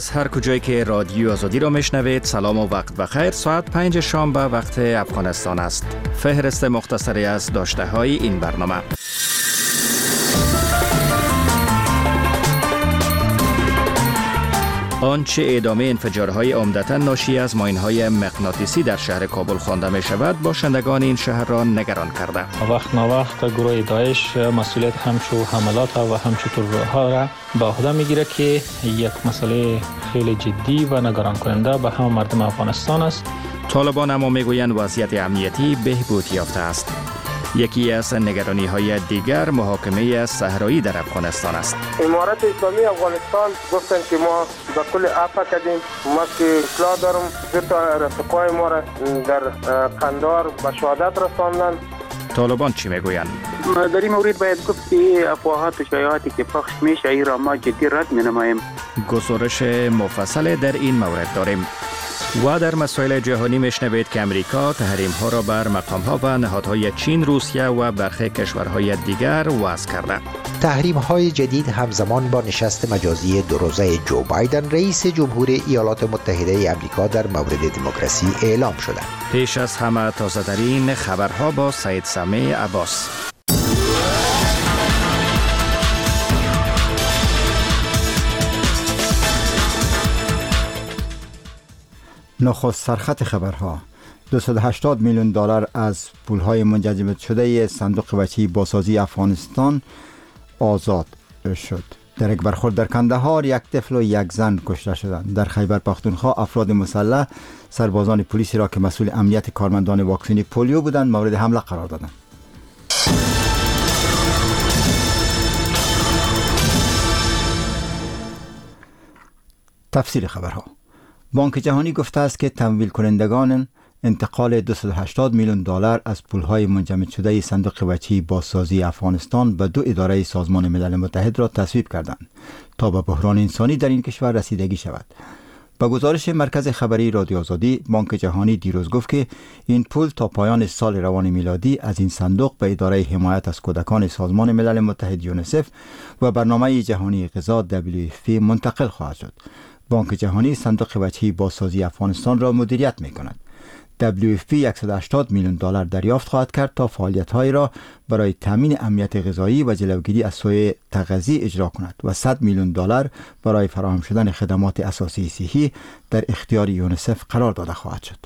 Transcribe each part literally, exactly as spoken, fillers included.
از هر کجایی که رادیو آزادی را میشنوید سلام و وقت بخیر. ساعت پنج شام به وقت افغانستان است. فهرست مختصری از داشته های این برنامه. آنچه ادامه انفجارهای عمدتاً ناشی از ماین‌های مغناطیسی در شهر کابل خوانده می شود باشندگان این شهر را نگران کرده. وقت نوقت گروه داعش مسئولیت همچو حملات و همچو ترورها را به عهده میگیره که یک مسئله خیلی جدی و نگران کننده به همه مردم افغانستان است. طالبان اما میگویند وضعیت امنیتی بهبود یافته است. یکی از نگرانی های دیگر محاکمه صحرایی در افغانستان است. امارت اسلامی افغانستان گفتن که ما به کل عفو کردیم. ما که اطلاع دارم دو تا رفقای ما را در قندار به شهادت رساندن. طالبان چی میگویند؟ در این مورد باید گفت که افواهات و شایعاتی که پخش میشه ای را ما جدی رد مینماییم. گزارش مفصل در این مورد داریم. و در مسائل جهانی میشنوید که امریکا تحریم ها را بر مقام ها و نهادهای چین، روسیه و برخی کشورهای دیگر وضع کرده. تحریم های جدید همزمان با نشست مجازی دو روزه جو بایدن رئیس جمهور ایالات متحده آمریکا در مورد دموکراسی اعلام شده. پیش از همه تازه ترین خبرها با سید سمیع عباس. نخست سرخط خبرها. دویست و هشتاد میلیون دلار از پولهای منجمد شده صندوق بچه‌ای بازسازی افغانستان آزاد شد. در یک برخورد در کندهار یک طفل و یک زن کشته شدند. در خیبر پختونخوا افراد مسلح سربازان پلیسی را که مسئول امنیت کارمندان واکسن پولیو بودند مورد حمله قرار دادند. تفصیل خبرها. بانک جهانی گفته است که تمویل کنندگان انتقال دویست و هشتاد میلیون دلار از پولهای منجمد شده صندوق بچه‌ای بازسازی افغانستان به دو اداره سازمان ملل متحد را تصویب کردند تا به بحران انسانی در این کشور رسیدگی شود. با گزارش مرکز خبری رادیو آزادی، بانک جهانی دیروز گفت که این پول تا پایان سال روان میلادی از این صندوق به اداره حمایت از کودکان سازمان ملل متحد یونیسف و برنامه جهانی غذا دبلیو اف پی منتقل خواهد شد. بانک جهانی صندوق بچه‌ای بازسازی افغانستان را مدیریت می‌کند. دبلیو اف پی صد و هشتاد میلیون دلار دریافت خواهد کرد تا فعالیت‌های را برای تامین امنیت غذایی و جلوگیری از سوء تغذیه اجرا کند و صد میلیون دلار برای فراهم شدن خدمات اساسی صحی در اختیار یونیسف قرار داده خواهد شد.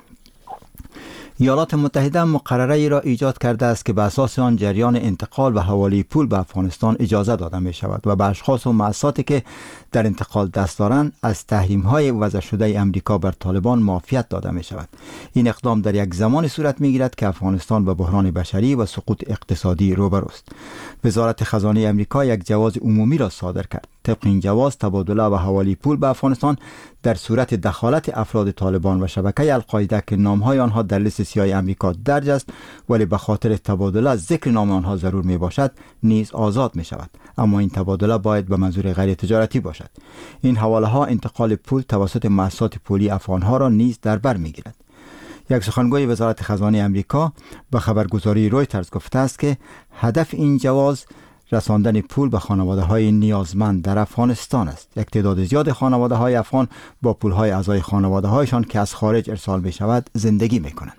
ایالات متحده مقرره ای را ایجاد کرده است که به اساس آن جریان انتقال و حواله پول به افغانستان اجازه داده می شود و به اشخاص و مؤسساتی که در انتقال دست دارند از تحریم های وضع شده امریکا بر طالبان معافیت داده می شود. این اقدام در یک زمان صورت می گیرد که افغانستان با بحران بشری و سقوط اقتصادی روبروست. وزارت خزانه امریکا یک جواز عمومی را صادر کرد. طبق این جواز تبادله و حواله پول به افغانستان در صورت دخالت افراد طالبان و شبکه القاعده که نامهای آنها در لیست سیاه امریکا درج است ولی به خاطر تبادله ذکر نام آنها ضرور می باشد نیز آزاد می شود، اما این تبادله باید به منظور غیر تجارتی باشد. این حواله ها انتقال پول توسط مؤسسات پولی افغانها را نیز در بر می گیرد. یک سخنگوی وزارت خزانه امریکا به خبرگزاری رویترز گفته است که هدف این جواز رساندن پول به خانواده های نیازمند در افغانستان است. یک تعداد زیاد خانواده های افغان با پول های اعضای خانواده هایشان که از خارج ارسال می شود زندگی می کنند.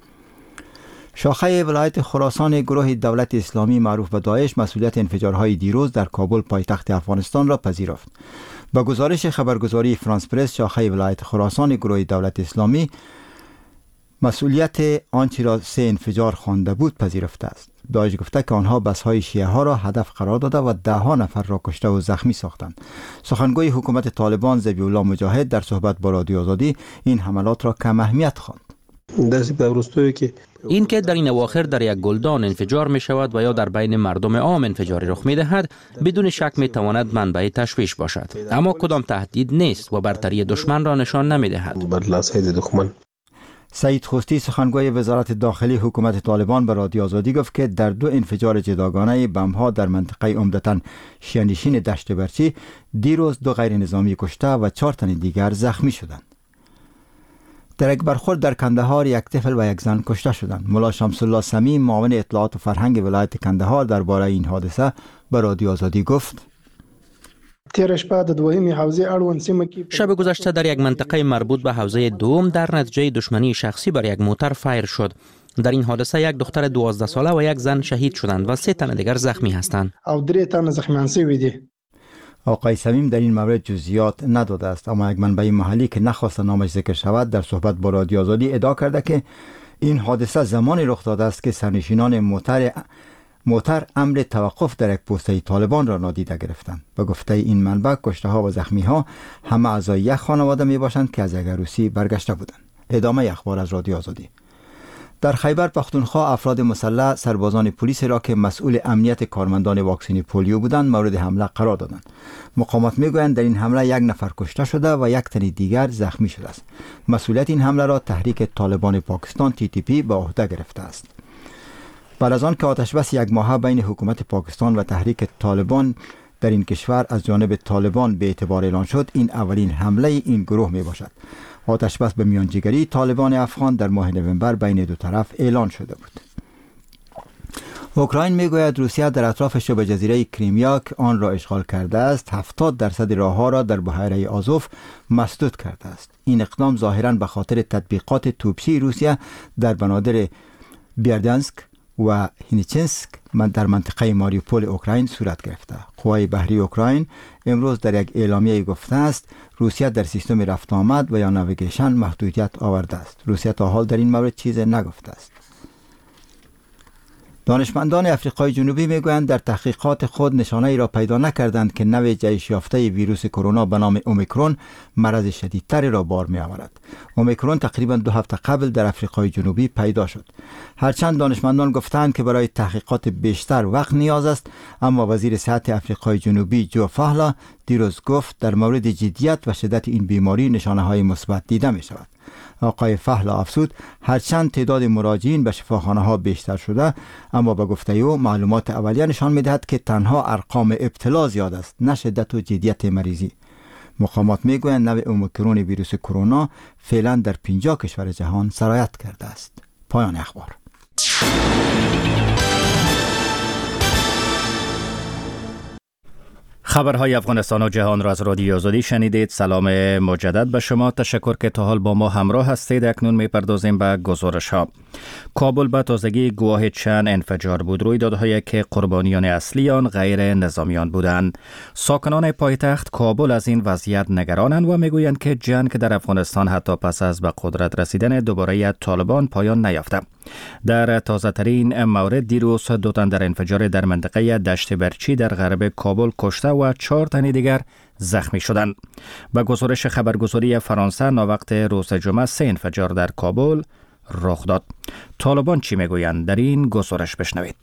شاخه ولایت خراسان گروه دولت اسلامی معروف به داعش مسئولیت انفجارهای دیروز در کابل پایتخت افغانستان را پذیرفت. با گزارش خبرگزاری فرانس پرس، شاخه ولایت خراسان گروه دولت اسلامی مسئولیت آنچه را سه انفجار خوانده بود پذیرفته است. داعش گفته که آنها بس‌های شیعه ها را هدف قرار داده و ده ها نفر را کشته و زخمی ساختند. سخنگوی حکومت طالبان ذبیح الله مجاهد در صحبت با رادیو آزادی این حملات را کم اهمیت خواند. این که در این اواخر در یک گلدان انفجار می شود و یا در بین مردم عام انفجاری رخ می دهد بدون شک می تواند منبع تشویش باشد، اما کدام تهدید نیست و برتری دشمن را نشان نمی دهد. سعید خوستی سخنگوی وزارت داخلی حکومت طالبان به رادیو آزادی گفت که در دو انفجار جداگانه بمب‌ها در منطقه عمدتاً شیعه‌نشین دشت برچی دیروز دو غیر نظامی کشته و چهار تن دیگر زخمی شدند. در یک برخورد در کندهار یک طفل و یک زن کشته شدند. ملا شمس الله سمیم معاون اطلاعات و فرهنگ ولایت کندهار درباره این حادثه به رادیو آزادی گفت: تیر شپه د دوهمې حوزه اړوند سیمه کې شب گذشته در یک منطقه مربوط به حوزه دوم در نتیجه دشمنی شخصی بر یک موتر فایر شد. در این حادثه یک دختر دوازده ساله و یک زن شهید شدند و سه تن دیگر زخمی هستند. او درې تن زخمیان شوي دي. آقای صمیم در این مورد جزئیات نداده است، اما یک منبع محلی که نخواست نامش ذکر شود در صحبت با رادیو آزادی ادعا کرده که این حادثه زمانی رخ داده است که سرنشینان موتر موتر امر توقف در یک پوسته طالبان را نادیده گرفتند. به گفته این منبع کشته ها و زخمی ها همه اعضای یک خانواده می باشند که از یک عروسی برگشته بودند. ادامه اخبار از رادیو آزادی. در خیبر پختونخوا افراد مسلح سربازان پلیس را که مسئول امنیت کارمندان واکسن پولیو بودند مورد حمله قرار دادند. مقامات میگویند در این حمله یک نفر کشته شده و یک تن دیگر زخمی شده است. مسئولیت این حمله را تحریک طالبان پاکستان تی تی پی به عهده گرفته است. بعد از آن که آتشبس یک ماهه بین حکومت پاکستان و تحریک طالبان در این کشور از جانب طالبان به اعتبار اعلان شد، این اولین حمله این گروه می باشد. آتشبس به میانجیگری طالبان افغان در ماه نوامبر بین دو طرف اعلان شده بود. اوکراین میگوید روسیه در اطراف شبه جزیره کریمیا که آن را اشغال کرده است، هفتاد درصد راهها را در بحیره آزوف مسدود کرده است. این اقدام ظاهراً به خاطر تطبیقات توپچی روسیه در بنادر بیردانسک و هینیچنسک در منطقه ماریوپول اوکراین صورت گرفته. قوای بحری اوکراین امروز در یک اعلامیه گفته است روسیه در سیستم رفت آمد و یا ناویگیشن محدودیت آورده است. روسیه تا حال در این مورد چیزی نگفته است. دانشمندان افریقای جنوبی میگویند در تحقیقات خود نشانه ای را پیدا نکردند که نوع جهش یافته ویروس کرونا به نام اومیکرون مرض شدیدتری را بار می آورد. اومیکرون تقریبا دو هفته قبل در افریقای جنوبی پیدا شد. هرچند دانشمندان گفتند که برای تحقیقات بیشتر وقت نیاز است، اما وزیر صحت افریقای جنوبی جو فاهلا دیروز گفت در مورد جدیت و شدت این بیماری نشانه های مثبت دیده می شود. آقای فهلا افزود هرچند تعداد مراجعین به شفاخانه ها بیشتر شده، اما به گفته او معلومات اولیه نشان می‌دهد که تنها ارقام ابتلا زیاد است، نه شدت و جدیت مریضی. مقامات میگویند نوع اومیکرون ویروس کرونا فعلا در پنجاه کشور جهان سرایت کرده است. پایان اخبار. خبرهای افغانستان و جهان را از رادیو آزادی شنیدید. سلام مجدد به شما. تشکر که تا حال با ما همراه هستید. اکنون میپردازیم به گزارش ها. کابل به تازگی گواه چند انفجار بود. رویدادهایی که قربانیان اصلی آن غیر نظامیان بودند. ساکنان پایتخت کابل از این وضعیت نگرانند و میگویند که جنگ در افغانستان حتی پس از به قدرت رسیدن دوباره طالبان پایان نیافته. در تازه ترین مورد دیروز دو تن در انفجار در منطقه دشت برچی در غرب کابل کشته و چهار تن دیگر زخمی شدند. به گزارش خبرگزاری فرانسه ناوقت روز جمعه سه انفجار در کابل رخ داد. طالبان چی میگویند؟ در این گزارش بشنوید.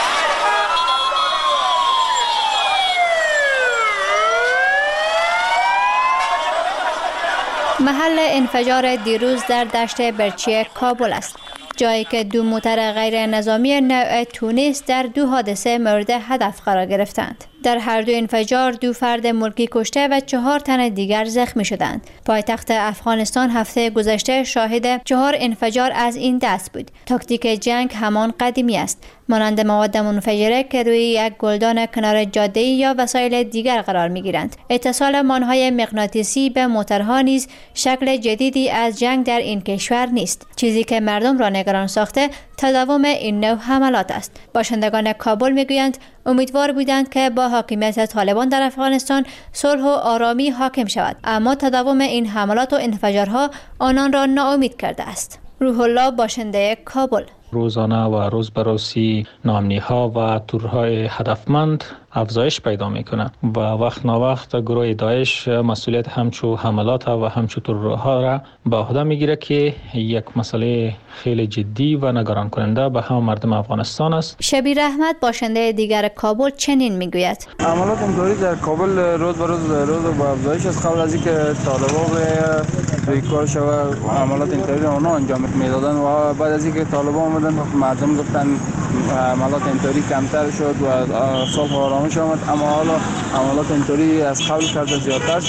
محل انفجار دیروز در دشت برچی کابل است، جایی که دو موتر غیر نظامی نوع تونس در دو حادثه مورد هدف قرار گرفتند. در هر دو انفجار دو فرد ملکی کشته و چهار تن دیگر زخمی شدند. پایتخت افغانستان هفته گذشته شاهد چهار انفجار از این دست بود. تاکتیک جنگ همان قدیمی است، مانند مواد منفجره که روی یک گلدان کنار جاده یا وسایل دیگر قرار می‌گیرند. اتصال مانهای مغناطیسی به موترها نیز شکل جدیدی از جنگ در این کشور نیست، چیزی که مردم را نگران ساخته تداوم این نوع حملات است. باشندگان کابل میگویند امیدوار بودند که با حاکمیت طالبان در افغانستان صلح و آرامی حاکم شود، اما تداوم این حملات و انفجارها آنان را ناامید کرده است. روح الله، باشنده کابل. روزانه و روز به روزی ناامنی‌ها و تورهای هدفمند افزایش پیدا میکنه و وقت ناوقت گروه داعش مسئولیت همچو حملات و همچو تورها را به عهده میگیره که یک مسئله خیلی جدی و نگران کننده به همه مردم افغانستان است. شبیر احمد، باشنده دیگر کابل، چنین میگوید: حملات انفجاری در کابل روز به روز روز به افزایش است. قبل از اینکه طالبان روی کار شود حملات انفجاری آنها انجام میدادن و بعد از اینکه طالبان اومدن مردم گفتن حملات انفجاری کمتر شد و صلح و آرامش آمد، اما حالا حملات انفجاری از قبل کرده زیادتر شده.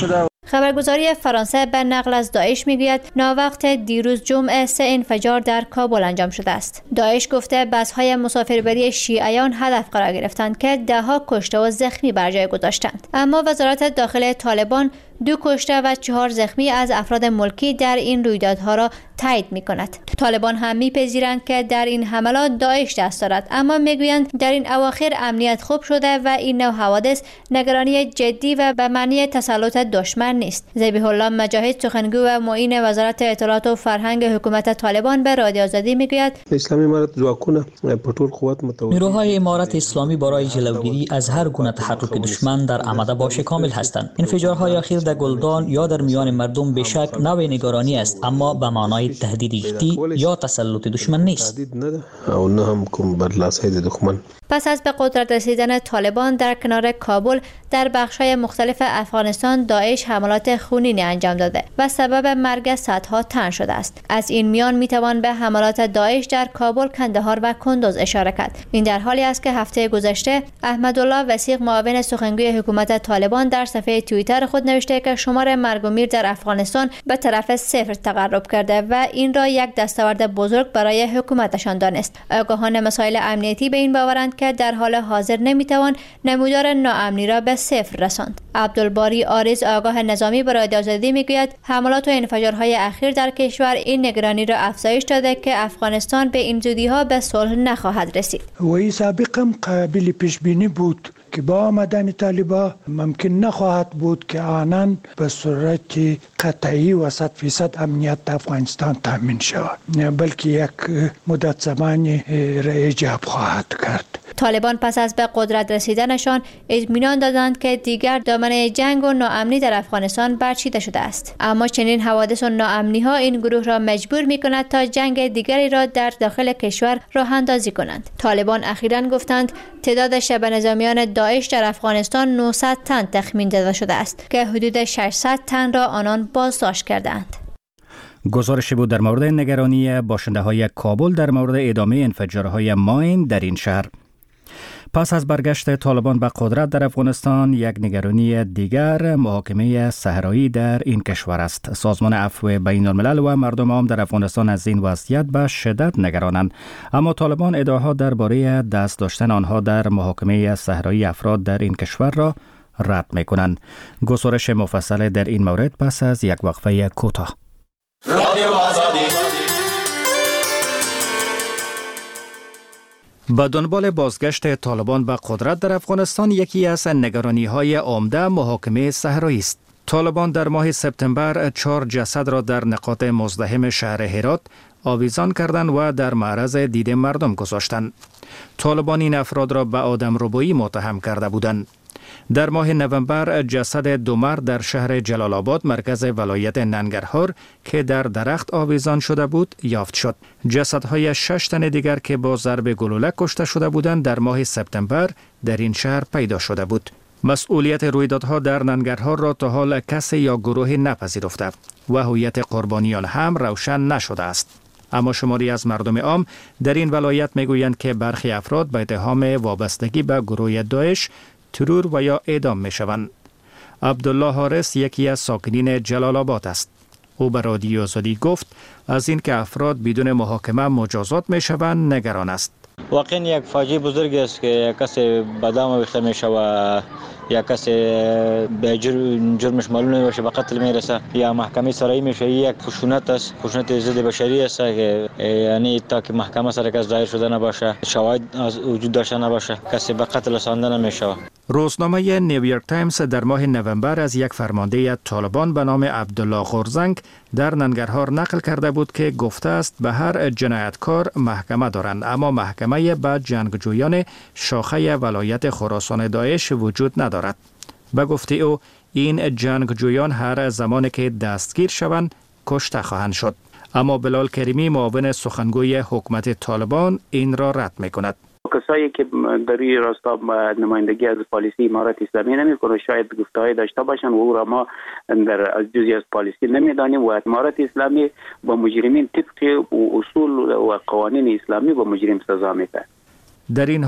خبرگزاری فرانسه به نقل از داعش میگوید ناوقت دیروز جمعه سه انفجار در کابل انجام شده است. داعش گفته بس‌های مسافربری شیعیان هدف قرار گرفتند که ده‌ها کشته و زخمی بر جای گذاشتند. اما وزارت داخلی طالبان دو کشته و چهار زخمی از افراد ملکی در این رویدادها را تایید می کند. طالبان هم میپذیرند که در این حملات داعش دست دارد، اما میگویند در این اواخر امنیت خوب شده و این نوع حوادث نگرانی جدی و به معنی تسلط دشمن نیست. ذبیح الله مجاهد سخنگو و معین وزارت اطلاعات و فرهنگ حکومت طالبان به رادیو آزادی میگوید اسلامی امارت ځواکونه په ټول قوت متوجه نیروهای امارت اسلامی برای جلوگیری از هر گونه تحرک دشمن در آماده باش کامل هستند. انفجارهای اخیر در گلدان یا در میان مردم بیشک نوع نگرانی است، اما به معنای تهدید جدی یا تسلط دشمن نیست. او نه هم کوم برلاسه دشمن. پس از به قدرت رسیدن طالبان در کنار کابل در بخش‌های مختلف افغانستان داعش حملات خونینی انجام داده و سبب مرگ صدها تن شده است. از این میان میتوان به حملات داعش در کابل، کندهار و کندوز اشاره کرد. این در حالی است که هفته گذشته احمدالله وثیق معاون سخنگوی حکومت طالبان در صفحه توییتر خود نوشته که شمار مرگ و میر در افغانستان به طرف صفر تقرب کرده و این را یک دستاورد بزرگ برای حکومتشان دانست. آگاهان مسائل امنیتی به این باورند که در حال حاضر نمیتوان نمودار ناامنی را به صفر رساند. عبدالباری آرز آگاه نظامی به رادیو آزادی میگوید حملات و انفجارهای اخیر در کشور این نگرانی را افزایش داده که افغانستان به این زودی‌ها به صلح نخواهد رسید. و این سابقا قابل پیش بینی بود که با آمدن طالبان ممکن نخواهد بود که آنان به صورت قطعی و صد فیصد امنیت افغانستان تامین شود، بلکه یک مدت زمانی را ایجاب خواهد کرد. طالبان پس از به قدرت رسیدنشان اطمینان دادند که دیگر دامنه جنگ و ناامنی در افغانستان برچیده شده است، اما چنین حوادث و ناامنی ها این گروه را مجبور می کند تا جنگ دیگری را در داخل کشور راه اندازی کنند. طالبان اخیراً گفتند تعداد شبه نظامیان داعش در افغانستان نهصد تن تخمین داده شده است که حدود ششصد تن را آنان بازداشت کردند. گزارشی بود در مورد نگرانی باشنده های کابل در مورد ادامه انفجارهای ماین در این شهر. پس از برگشت طالبان به قدرت در افغانستان، یک نگرانی دیگر محاکمه صحرایی در این کشور است. سازمان عفو بین الملل و مردم عام در افغانستان از این وضعیت به شدت نگرانند، اما طالبان ادعاها درباره دست داشتن آنها در محاکمه صحرایی افراد در این کشور را رد می‌کنند. گزارش مفصل در این مورد پس از یک وقفه کوتاه. به دنبال بازگشت طالبان به قدرت در افغانستان، یکی از نگرانی‌های عمده محاکمه صحرایی است. طالبان در ماه سپتامبر چهار جسد را در نقاط مزدحم شهر هرات آویزان کردند و در معرض دید مردم گذاشتند. طالبان این افراد را به آدمربایی متهم کرده بودند. در ماه نوامبر جسد دو مرد در شهر جلال آباد مرکز ولایت ننگرهار که در درخت آویزان شده بود یافت شد. جسدهای شش تن دیگر که با ضرب گلوله کشته شده بودند در ماه سپتامبر در این شهر پیدا شده بود. مسئولیت رویدادها در ننگرهار را تا حال کسی یا گروهی نپذیرفته و هویت قربانیان هم روشن نشده است. اما شماری از مردم عام در این ولایت میگویند که برخی افراد به اتهام وابستگی به گروه داعش ترور و یا اعدام می شوند. عبدالله حارس یکی از ساکنین جلال آباد است. او به رادیو آزادی گفت از این که افراد بدون محاکمه مجازات می شوند نگران است. واقعا یک فاجعه بزرگ است که کسی بدام آویخته می شود، یا کسی به جرمش معلوم نمیشه به قتل میرسه، یا محکمه سرایی میشه. یک خشونت است، خشونت ضد بشری است که یعنی تا که محکمه سر کس ظاهر شده نباشه، شواهد وجود داشته نباشه، کسی به قتل رسانده نمیشه. روزنامه نیویورک تایمز در ماه نوامبر از یک فرمانده طالبان به نام عبدالله غورزنگ در ننگرهار نقل کرده بود که گفته است به هر جنایتکار محکمه دارند، اما محکمه به جنگجویان شاخه ولایت خراسان داعش وجود ندارد. به گفته او این جنگجویان هر زمان که دستگیر شوند کشته خواهند شد. اما بلال کریمی معاون سخنگوی حکومت طالبان این را رد می‌کند. کسایی که در این راستا نمایندگی از پالیسی امارت اسلامی نمی‌کنه شاید گفته‌ای داشته باشن و او را ما در از جزئی از پالیسی نمی‌دانیم و امارت اسلامی با مجرمین طبق اصول و قوانین اسلامی با مجرم سزا میده. در این حال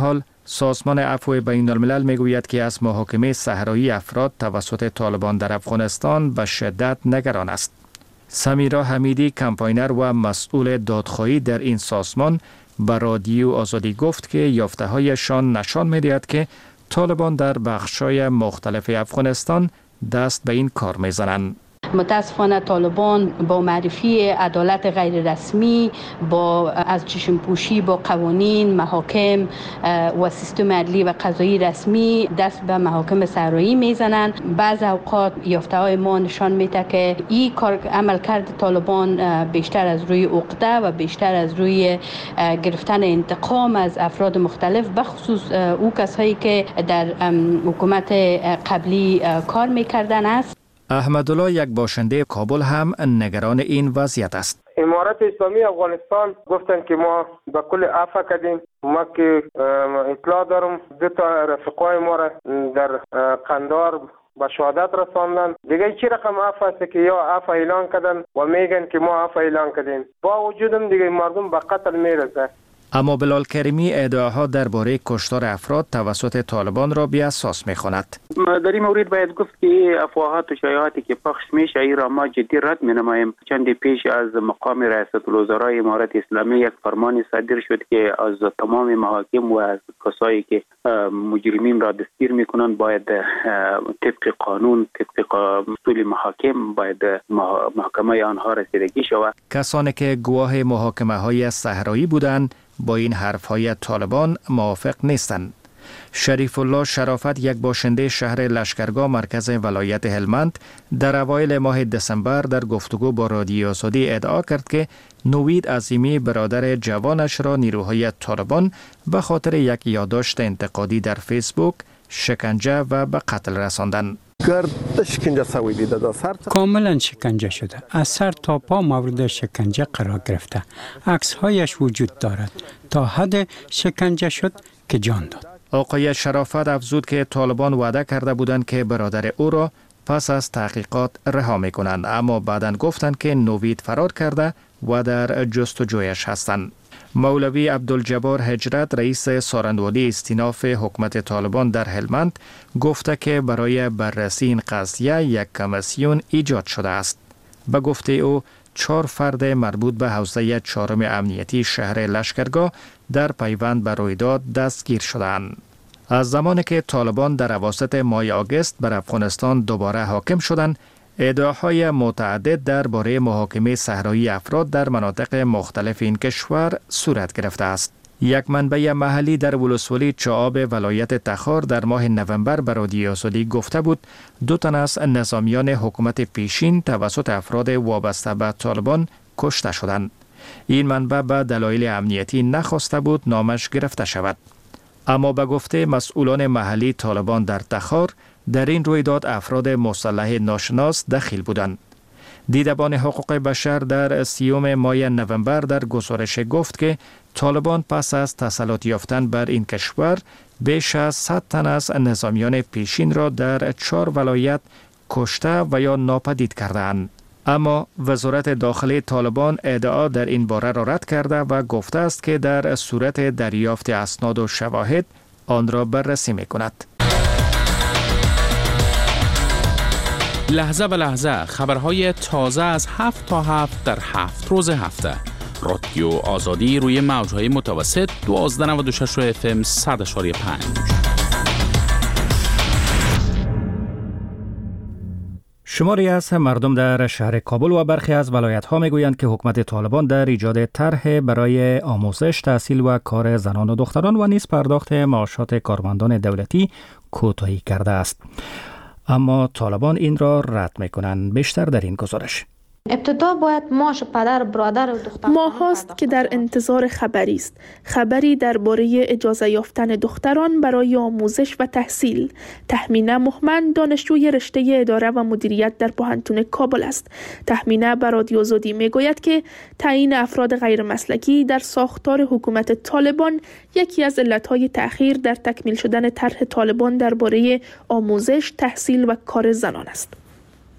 سازمان عفو بین الملل میگوید که از محاکمه صحرایی افراد توسط طالبان در افغانستان به شدت نگران است. سمیرا حمیدی، کمپاینر و مسئول دادخواهی در این سازمان، به رادیو آزادی گفت که یافته‌هایشان نشان می‌دهد که طالبان در بخش‌های مختلف افغانستان دست به این کار می‌زنند. متاسفانه طالبان با معرفی عدالت غیر رسمی، با از چشم پوشی با قوانین، محاکم و سیستم عدلی و قضایی رسمی دست به محاکم صحرایی میزنند. بعض اوقات یافته‌های ما نشان میده که این کار عملکرد طالبان بیشتر از روی عقده و بیشتر از روی گرفتن انتقام از افراد مختلف، بخصوص او کسایی که در حکومت قبلی کار میکردن است. احمدالله، یک باشنده کابل، هم نگران این وضعیت است. امارت اسلامی افغانستان گفتن که ما به کل عفو کردیم. ما که اطلاع دارم دو تا رفقای ما را در قندار به شهادت رساندن. دیگه چی رقم عفو است که یا عفو اعلان کردن و میگن که ما عفو اعلان کردیم، با وجودم دیگه مردم به قتل میرسه. اما بلال کریمی ادعاها درباره کشتار افراد توسط طالبان را بی اساس می‌خواند. در این مورد باید گفت که افواهات و شایعاتی که پخش میشه این را ما جدی رد می‌نماییم. چند پیش از مقام رئیس الوزرای امارت اسلامی یک فرمان صادر شد که از تمام محاکم و از کسایی که مجرمین را دستگیر می‌کنند باید طبق قانون، طبق اصول محاکم باید محاکمه آنها رسیدگی شود. کسانی که گواه محاکمه‌های صحرایی بودند با این حرف‌های طالبان موافق نیستند. شریف الله شرافت، یک باشنده شهر لشکرگاه مرکز ولایت هلمند، در اوایل ماه دسامبر در گفتگو با رادیو آزادی ادعا کرد که نوید عظیمی برادر جوانش را نیروهای طالبان به خاطر یک یادداشت انتقادی در فیسبوک شکنجه و به قتل رساندند. کاملا شکنجه شده، از سر تا پا مورد شکنجه قرار گرفته. عکس هایش وجود دارد. تا حد شکنجه شد که جان داد. آقای شرافت افزود که طالبان وعده کرده بودند که برادر او را پس از تحقیقات رها می‌کنند، اما بعداً گفتند که نوید فرار کرده و در جستجویش هستند. مولوی عبدالجبار هجرت، رئیس سارندوالی استیناف حکومت طالبان در هلمند، گفته که برای بررسی این قضیه یک کمیسیون ایجاد شده است. به گفته او چهار فرد مربوط به حوزه چهارم امنیتی شهر لشکرگاه در پیوند به رویداد دستگیر شدند. از زمانی که طالبان در اواسط ماه آگوست بر افغانستان دوباره حاکم شدند، ادعاهای متعدد درباره محاکمه صحرایی افراد در مناطق مختلف این کشور صورت گرفته است. یک منبع محلی در ولسوالی چعاب ولایت تخار در ماه نوامبر به رادیو آزادی گفته بود دو تن از نظامیان حکومت پیشین توسط افراد وابسته به طالبان کشته شدند. این منبع به دلایل امنیتی نخواسته بود نامش گرفته شود. اما به گفته مسئولان محلی طالبان در تخار، در این رویداد افراد مسلح ناشناس دخیل بودند. دیدبان حقوق بشر در سیوم ماه نوامبر در گزارش گفت که طالبان پس از تسلط یافتن بر این کشور بیش از صد تن از نظامیان پیشین را در چهار ولایت کشته و یا ناپدید کردند. اما وزارت داخلی طالبان ادعا در این باره را رد کرده و گفته است که در صورت دریافت اسناد و شواهد آن را بررسی می‌کند. لحظه به لحظه خبرهای تازه از هفت تا هفت در هفت روز هفته. رادیو آزادی روی موجهای متوسط دوازده نود و شش اف ام صد و پنج. شماری از مردم در شهر کابل و برخی از ولایت‌ها میگویند که حکومت طالبان در ایجاد طرح برای آموزش، تحصیل و کار زنان و دختران و نیز پرداخت معاشات کارمندان دولتی کوتاهی کرده است. اما طالبان این را رد می‌کنند. بیشتر در این گزارش. ابتدا باید معاش پدر، برادر و دختر ماه هاست که در انتظار خبری است. خبری درباره اجازه یافتن دختران برای آموزش و تحصیل. تهمینه مهمن دانشجوی رشته اداره و مدیریت در پوهنتون کابل است. تهمینه به رادیو آزادی میگوید که تعیین افراد غیر مسلکی در ساختار حکومت طالبان یکی از علتهای تأخیر در تکمیل شدن طرح طالبان درباره آموزش، تحصیل و کار زنان است.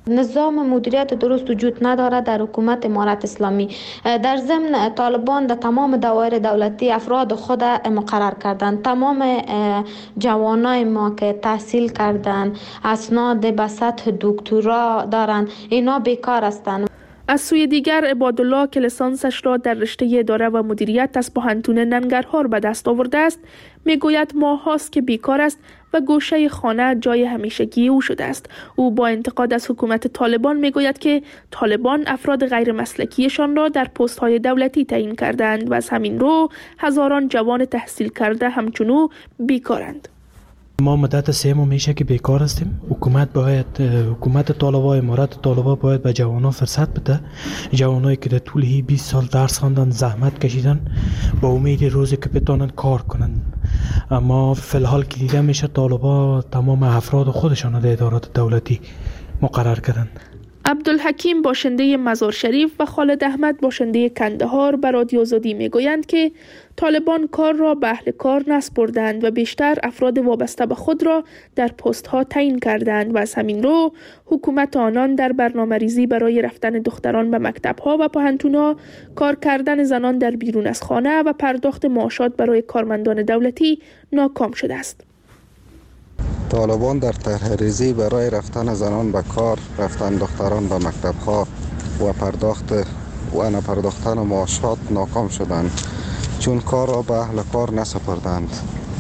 نظام مدیریت درست وجود نداره در حکومت امارت اسلامی. در ضمن طالبان در تمام دوائر دولتی افراد خود مقرر کردند. تمام جوانای ما که تحصیل کردن، اسناد به سطح دکترا دارن، اینا بیکار هستند. از سوی دیگر عبادالله که لیسانسش را در رشته اداره و مدیریت از پوهنتون ننگرهار به دست آورده است، میگوید ماه هاست که بیکار است و گوشه خانه جای همیشگی او شده است. او با انتقاد از حکومت طالبان میگوید که طالبان افراد غیر مسلکیشان را در پست های دولتی تعیین کردند و از همین رو هزاران جوان تحصیل کرده همچنو بیکارند. ما مدت سه ماه میشه که بیکار هستیم. حکومت باید حکومت طالبا، امارت طالبا باید به جوانان فرصت بده. جوانایی که در طول بیست سال درس خواندن، زحمت کشیدن، با امید روزی که بتونن کار کنن. اما فی الحال که دیده میشه طالبا تمام افراد خودشان در ادارات دولتی مقرر کردن. عبدالحکیم باشنده مزار شریف و خالد احمد باشنده کندهار به رادیو آزادی میگویند که طالبان کار را به اهل کار نسپردند و بیشتر افراد وابسته به خود را در پست ها تعیین کردند و از همین رو حکومت آنان در برنامه ریزی برای رفتن دختران به مکتب ها و پوهنتون ها، کار کردن زنان در بیرون از خانه و پرداخت معاشات برای کارمندان دولتی ناکام شده است. طالبان در طرح‌ریزی برای رفتن زنان به کار، رفتن دختران به مکتب‌ها و پرداخت و نپرداختن معاشات ناکام شدند، چون کار را به اهل کار نسپردند.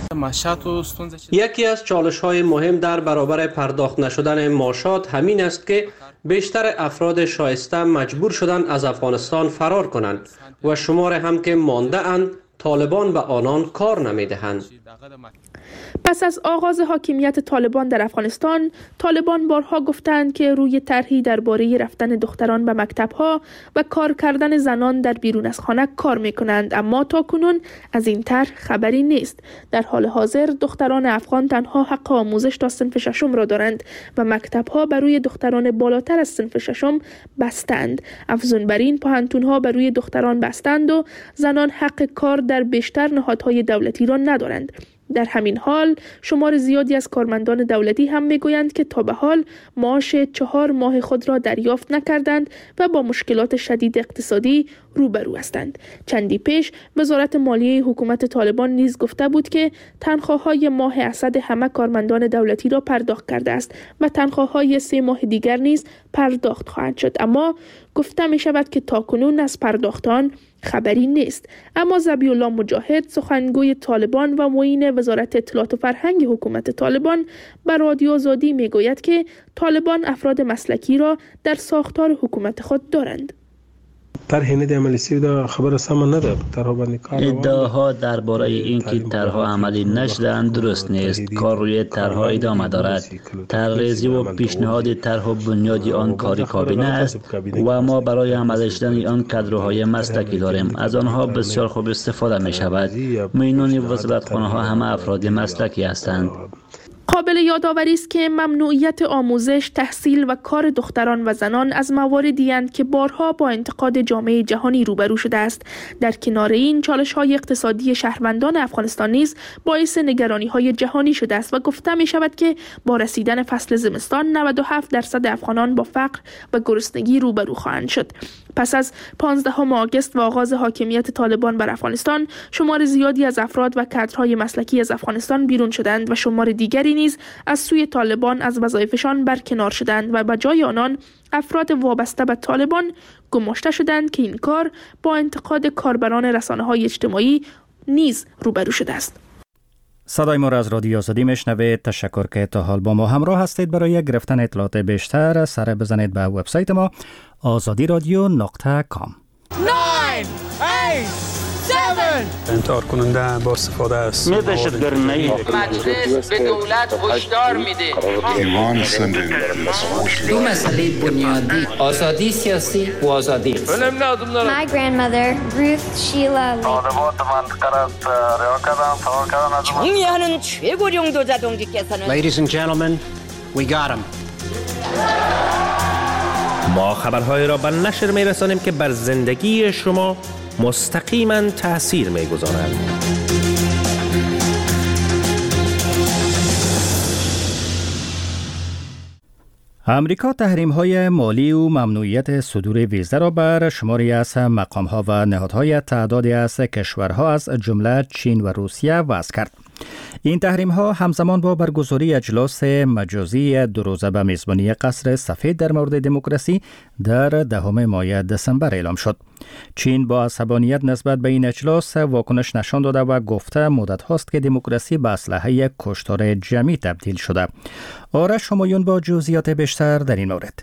یکی از چالش‌های مهم در برابر پرداخت نشدن معاشات همین است که بیشتر افراد شایسته مجبور شدند از افغانستان فرار کنند و شمار هم که مانده اند طالبان به آنان کار نمی‌دهند. پس از آغاز حاکمیت طالبان در افغانستان، طالبان بارها گفتند که روی طرحی درباره رفتن دختران به مکتب‌ها و کار کردن زنان در بیرون از خانه کار می‌کنند، اما تاکنون از این طرح خبری نیست. در حال حاضر دختران افغان تنها حق آموزش تا صنف ششم را دارند و مکتب‌ها برای دختران بالاتر از صنف ششم بستند. افزون بر این، پوهنتون‌ها برای دختران بستند و زنان حق کار در بیشتر نهادهای دولتی را ندارند. در همین حال شمار زیادی از کارمندان دولتی هم میگویند که تا به حال معاش چهار ماه خود را دریافت نکردند و با مشکلات شدید اقتصادی روبرو هستند. چندی پیش وزارت مالیه حکومت طالبان نیز گفته بود که تنخواه‌های ماه اسد همه کارمندان دولتی را پرداخت کرده است و تنخواه‌های سه ماه دیگر نیز پرداخت خواهد شد، اما گفته می شود که تاکنون از پرداختان خبری نیست. اما ذبیح الله مجاهد، سخنگوی طالبان و معین وزارت اطلاعات و فرهنگ حکومت طالبان، به رادیو آزادی می گوید که طالبان افراد مسلکی را در ساختار حکومت خود دارند. طرح نه د عملی سوی دا خبر سم نه ده. طرح باندې کار ادعاها درباره اینکه طرحها عملی نشدند درست نیست. کار روی طرحها ادامه دارد. طرح‌ریزی و پیشنهاد طرح و بنیاد آن کار کابینه است و ما برای عملی شدن آن کادرهای مسلکی داریم. از آنها بسیار خوب استفاده می شود. معینان وزارتخانه ها همه افراد مسلکی هستند. قابل یادآوری است که ممنوعیت آموزش، تحصیل و کار دختران و زنان از مواردی اند که بارها با انتقاد جامعه جهانی روبرو شده است. در کنار این، چالش‌های اقتصادی شهروندان افغانستان نیز باعث نگرانی‌های جهانی شده است و گفته می‌شود که با رسیدن فصل زمستان نود و هفت درصد افغانان با فقر و گرسنگی روبرو خواهند شد. پس از پانزدهم آگوست و آغاز حاکمیت طالبان بر افغانستان، شمار زیادی از افراد و کادرهای مسلکی از افغانستان بیرون شدند و شمار دیگری نیز از سوی طالبان از وظایفشان برکنار شدند و به جای آنان افراد وابسته به طالبان گماشته شدند که این کار با انتقاد کاربران رسانه‌های اجتماعی نیز روبرو شده است. صدای ما را از رادیو آزادی میشنوید. تشکر که تا حال با ما همراه هستید. برای گرفتن اطلاعات بیشتر سر بزنید به وبسایت ما آزادی رادیو نقطه کام. انتحار کننده با استفاده است. مجلس به دولت هشدار میده. دو مسئله بنیادی: آزادی سیاسی و آزادی اقتصادی. My grandmother, Ruth Sheila Lee. 정의하는 최고령 도자동지께서는 Ladies and gentlemen, we got him. ما خبرهای را به نشر میرسانیم که بر زندگی شما مستقیما تأثیر میگذارند. امریکا تحریم‌های مالی و ممنوعیت صدور ویزا را بر شماری از مقام‌ها و نهادهای تعدادی از کشورها از جمله چین و روسیه وضع کرد. این تحریم‌ها همزمان با برگزاری اجلاس مجازی دو روزه به میزبانی قصر سفید در مورد دموکراسی در دهم ماه دسامبر اعلام شد. چین با عصبانیت نسبت به این اجلاس واکنش نشان داده و گفته مدت هاست که دموکراسی به اسلحه کشتار جمعی تبدیل شده. آرش همایون با جزئیات بیشتر در این مورد.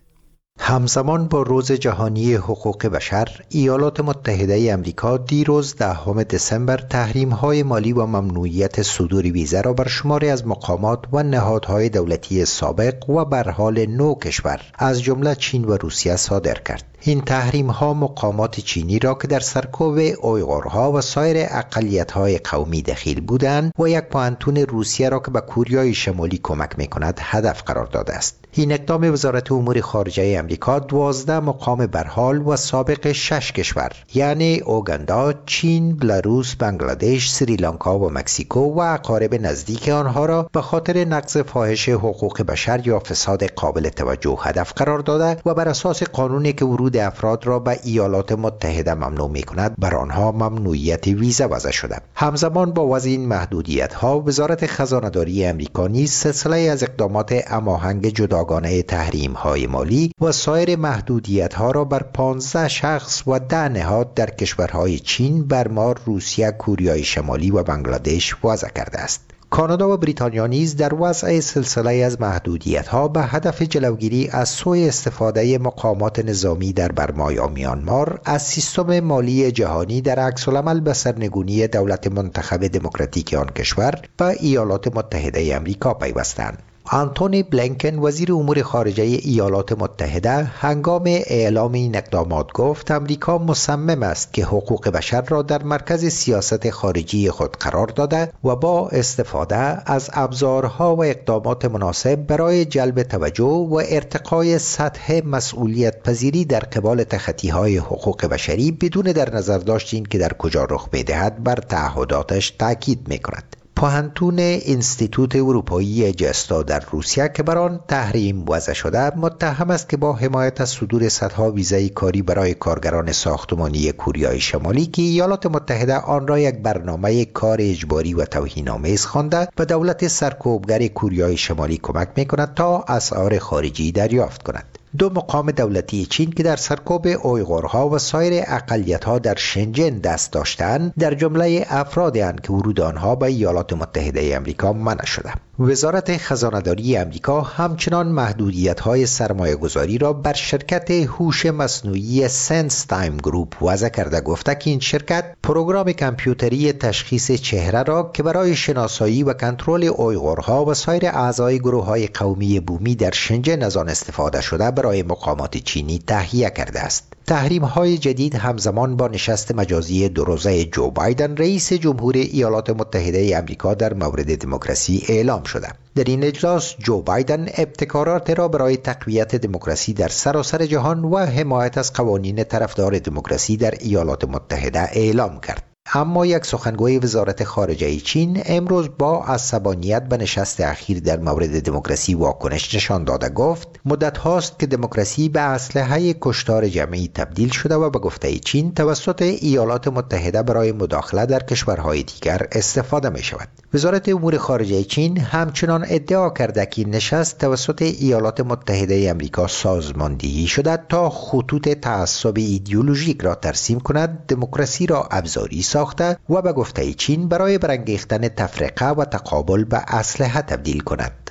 همزمان با روز جهانی حقوق بشر، ایالات متحده امریکا دیروز دهم دسامبر تحریم‌های مالی و ممنوعیت صدور ویزا را بر شماری از مقامات و نهادهای دولتی سابق و بر حال نو کشور از جمله چین و روسیه صادر کرد. این تحریم ها مقامات چینی را که در سرکوب اویغورها و سایر اقلیت های قومی دخیل بودند و یک پوانتون روسیه را که به کوریای شمالی کمک می کند هدف قرار داده است. این اقدام وزارت امور خارجه امریکا دوازده مقام برحال و سابق شش کشور یعنی اوگاندا، چین، بلاروس، بنگلادش، سریلانکا و مکزیکو و اقارب نزدیک آنها را به خاطر نقض فاحش حقوق بشر یا فساد قابل توجه هدف قرار داده و بر اساس قانونی که ورود افراد را به ایالات متحده ممنوع می کند بر آنها ممنوعیت ویزا وضع شده. همزمان با وضع این محدودیت ها وزارت خزانه‌داری امریکا نیز سلسله از اقدامات هماهنگ جداگانه تحریم های مالی و سایر محدودیت ها را بر پانزده شخص و ده نهاد در کشورهای چین، برما، روسیه، کوریای شمالی و بنگلادش وضع کرده است. کانادا و بریتانیا نیز در وضع سلسله از محدودیت‌ها به هدف جلوگیری از سوء استفاده مقامات نظامی در برما یا میانمار از سیستم مالی جهانی در عکس‌العمل به سرنگونی دولت منتخب دموکراتیک آن کشور به ایالات متحده آمریکا پیوستند. آنتونی بلینکن وزیر امور خارجه ایالات متحده هنگام اعلام این اقدامات گفت امریکا مصمم است که حقوق بشر را در مرکز سیاست خارجی خود قرار داده و با استفاده از ابزارها و اقدامات مناسب برای جلب توجه و ارتقای سطح مسئولیت پذیری در قبال تخطی‌های حقوق بشری بدون در نظر داشتن که در کجا رخ می‌دهد بر تعهداتش تاکید می‌کند. پوهنتون انستیتوت اروپایی جستا در روسیه که بر آن تحریم وضع شده متهم است که با حمایت از صدور صدها ویزای کاری برای کارگران ساختمانی کوریای شمالی که ایالات متحده آن را یک برنامه کار اجباری و توهین‌آمیز خوانده به دولت سرکوبگر کوریای شمالی کمک می‌کند تا اسعار خارجی دریافت کند. دو مقام دولتی چین که در سرکوب اویغورها و سایر اقلیت‌ها در شنجن دست داشتند در جمله افرادی اند که ورود آنها به ایالات متحده آمریکا منع شده. وزارت خزانه‌داری آمریکا همچنان محدودیت‌های سرمایه‌گذاری را بر شرکت هوش مصنوعی سنس تایم گروپ وضع کرده گفته که این شرکت پروگرام کامپیوتری تشخیص چهره را که برای شناسایی و کنترل اویغورها و سایر اعضای گروه‌های قومی بومی در شنجن از آن استفاده شده برای مقامات چینی تهیه کرده است. تحریم‌های جدید همزمان با نشست مجازی دو روزه جو بایدن رئیس جمهور ایالات متحده آمریکا در مورد دموکراسی اعلام شده. در این اجلاس جو بایدن ابتکارات را برای تقویت دموکراسی در سراسر جهان و حمایت از قوانین طرفدار دموکراسی در ایالات متحده اعلام کرد. اما یک سخنگوی وزارت خارجه چین امروز با عصبانیت به نشست اخیر در مورد دموکراسی واکنش نشان داده گفت مدت هاست که دموکراسی به اسلحه کشتار جمعی تبدیل شده و به گفته چین توسط ایالات متحده برای مداخله در کشورهای دیگر استفاده می شود. وزارت امور خارجه چین همچنان ادعا کرده که نشست توسط ایالات متحده آمریکا سازماندهی شده تا خطوط تعصب ایدئولوژیک را ترسیم کند، دموکراسی را ابزاری ساخته و به گفته چین برای برانگیختن تفرقه و تقابل به اسلحه تبدیل کند.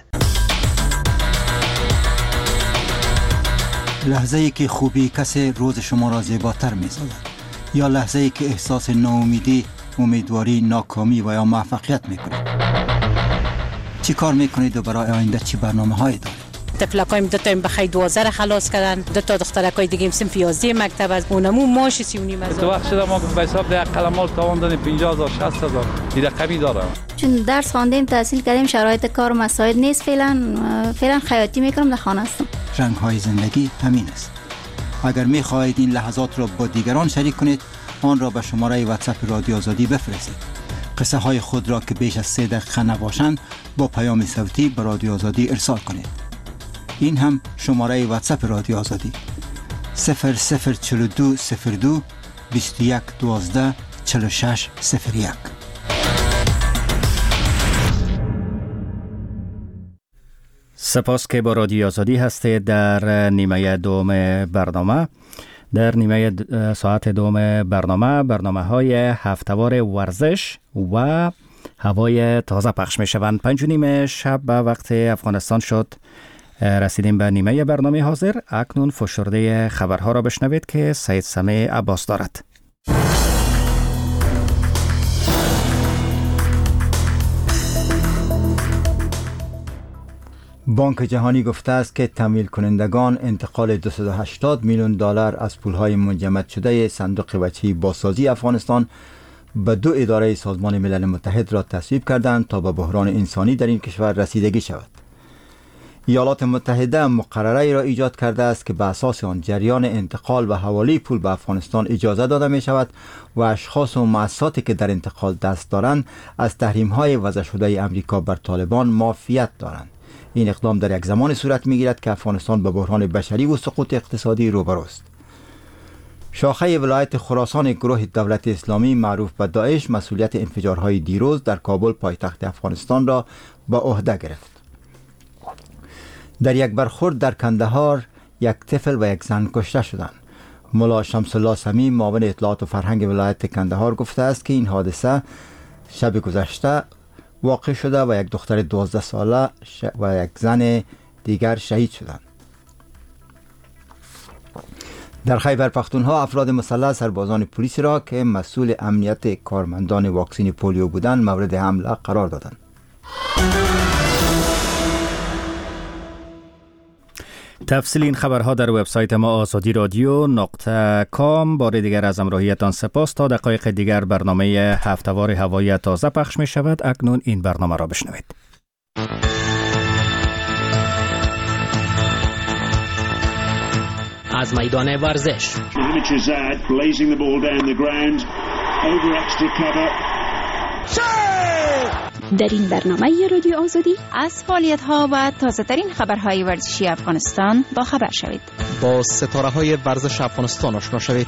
لحظه ای که خوبی کسی روز شما را زیباتر می سازد یا لحظه ای که احساس ناامیدی، امیدواری، ناکامی و یا موفقیت می کنید. چی کار می کنید و برای آینده چی برنامه هایی دارید؟ تفلکایم دو تا بخیر دوازده خلاص کردن، دو تا دخترکای دیگه صنف یازده مکتب از اونمو ماش سی و نیم هزار. تو وقت شده ما به حساب ده قلمال تاوان دادیم پنجاه هزار شصت هزار این رقمی داره. چون درس خواندیم تحصیل کردیم شرایط کار مساعد نیست، فعلا فعلا خیاطی میکنم در خانه هستم. رنگ های زندگی همین است. اگر می خواهید این لحظات را با دیگران شریک کنید آن را به شماره واتساپ رادیو آزادی بفرستید. قصه های خود را که بیش از سه دقیقه نباشند با پیام صوتی به رادیو آزادی ارسال کنید. این هم شماره واتساپ رادیو آزادی صفر صفر چهل و دو صفر دو بیست و یک دوازده چهل و شش صفر یک. سپاس که با رادیو آزادی هستید در نیمه دوم برنامه. در نیمه ساعت دوم برنامه برنامه های هفته‌وار ورزش و هوای تازه پخش می شوند. پنج و نیم شب به وقت افغانستان شد. رسیدیم به نیمه برنامه حاضر. اکنون فشرده خبرها را بشنوید که سید سمیع عباس دارد. بانک جهانی گفته است که تمویل کنندگان انتقال دویست و هشتاد میلیون دلار از پولهای منجمد شده صندوق وجهی بازسازی افغانستان به دو اداره سازمان ملل متحد را تصویب کردند تا به بحران انسانی در این کشور رسیدگی شود. ایالات متحده مقرره را ایجاد کرده است که به اساس آن جریان انتقال و حوالی پول به افغانستان اجازه داده می شود و اشخاص و مؤسساتی که در انتقال دست دارند از تحریم‌های وضع شده امریکا بر طالبان معافیت دارند. این اقدام در یک زمان صورت می‌گیرد که افغانستان به بحران بشری و سقوط اقتصادی روبروست. شاخه ولایت خراسان گروه دولت اسلامی معروف به داعش مسئولیت انفجارهای دیروز در کابل پایتخت افغانستان را به عهده گرفت. در یک برخورد در کندهار یک طفل و یک زن کشته شدند. ملا شمس الله سمی معاون اطلاعات و فرهنگ ولایت کندهار گفته است که این حادثه شب گذشته واقع شده و یک دختر دوازده ساله و یک زن دیگر شهید شدند. در خیبر پختونخوا افراد مسلح سربازان پلیس را که مسئول امنیت کارمندان واکسین پولیو بودند مورد حمله قرار دادند. تفصیل این خبرها در وبسایت ما آزادی رادیو نقطه کام. بار دیگر از همراهیتان سپاس. تا دقایق دیگر برنامه هفته‌وار هوایی تازه پخش می شود. اکنون این برنامه را بشنوید. از میدان ورزش در این برنامه رادیو آزادی از فعالیت‌ها و تازه‌ترین خبرهای ورزشی افغانستان با خبر شوید. با ستاره‌های ورزش افغانستان آشنا شوید.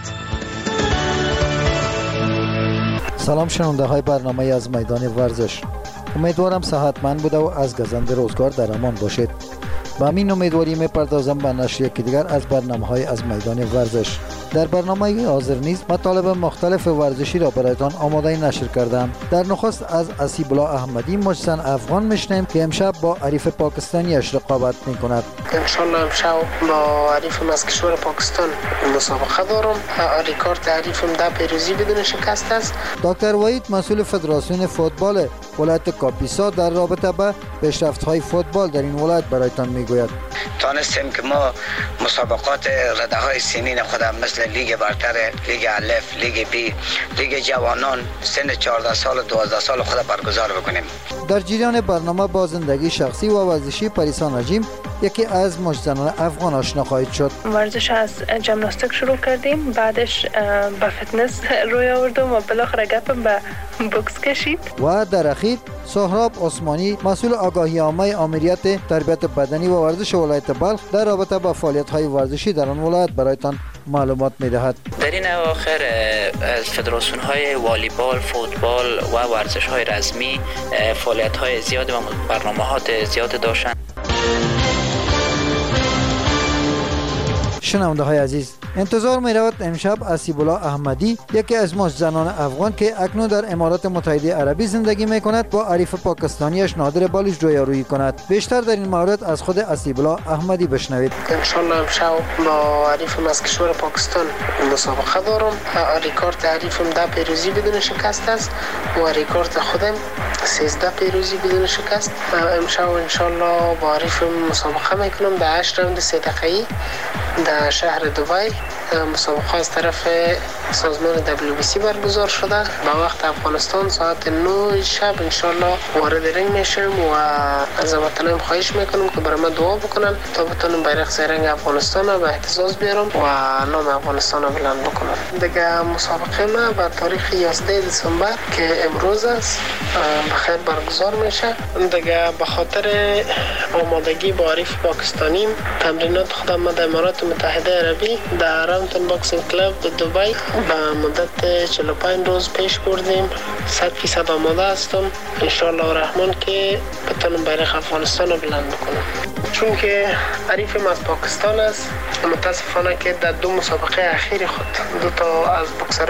سلام شنونده های برنامه از میدان ورزش. امیدوارم صحتمند بوده و از گزند روزگار در امان باشید. با همین امیدواری میپردازم به نشر یکی دیگر از برنامه‌های از میدان ورزش. در برنامه حاضر نیز مطالب مختلف ورزشی را برایتان آماده نشر کردم. در نخست از اسیب الله احمدی مجسن افغان میشنیم که امشب با حریف پاکستانیش رقابت میکند. ان شاء الله امشب با حریفم از کشور پاکستان مسابقه دارم. ریکارد حریفم ده پیروزی بدون شکست است. دکتر وحید مسئول فدراسیون فوتبال ولایت کاپیسا در رابطه با پیشرفت‌های فوتبال در این ولایت برایتان میگوید. تانستیم که ما مسابقات رده‌های سنین خودم مثل لیگ برتر، لیگ الف، لیگ بی، لیگ جوانان سن چهارده سال و دوازده سال خود برگزار بکنیم. در جریان برنامه با زندگی شخصی و ورزشی پریسان نجیم یکی از مجزنان افغان آشنا خواهید شد. ورزش از ژیمناستیک شروع کردیم، بعدش به فتنس روی آوردم و بالاخره گپم به بوکس کشید. و در اخیر سهراب عثمانی مسئول آگاهی عامه آمریت تربیت بدنی و ورزش ولایت بلخ در رابطه با فعالیت‌های ورزشی در آن ولایت برایتان معلومات می‌دهد. در این اواخر از فدراسیون‌های والیبال، فوتبال و ورزش‌های رزمی فعالیت‌های زیاد و برنامه‌های زیاد داشتند. شنونده های عزیز، انتظار می رود امشب اسیب الله احمدی یکی از ماست زنان افغان که اکنون در امارات متحده عربی زندگی می کند با حریف پاکستانیش نادر بالوچ رویارویی کند. بیشتر در این مورد از خود اسیب الله احمدی بشنوید. ان شاء الله امشب با حریفم از کشور پاکستان مسابقه دارم. ریکارد حریفم ده پیروزی بدون شکست است و ریکارد خودم سیزده پیروزی بدون شکست. امشب ان شاء الله با حریفم مسابقه میکنم در هشت راوند سه دقیقه‌ای در شهر دبی مسابقه از طرف سازمان دبلیو بی سی برگزار شده. با وقت افغانستان ساعت نه شب انشالله وارد رنگ میشم و از هموطنان خواهش میکنم که برای من دعا بکنن تا بتونم بیرق زرنگ افغانستان رو به اهتزاز بیارم و نام افغانستان رو بلند بکنم. دیگه مسابقه ما بر تاریخ یازده دسامبر که امروز است بخیر برگزار میشه. دیگه به خاطر آمادگی با حریف پاکستانی تمرینات خودم ما در امارات متحده عربی در راونتن باکسینگ کلاب دبی به مدت چهل و پنج روز پیش بردیم. صد فیصد آماده هستم انشالله الرحمن که بتونم بیرق افغانستان رو بلند بکنم. چون که حریفم از پاکستان است، متاسفانه که در دو مسابقه اخیر خود دو تا از بوکسر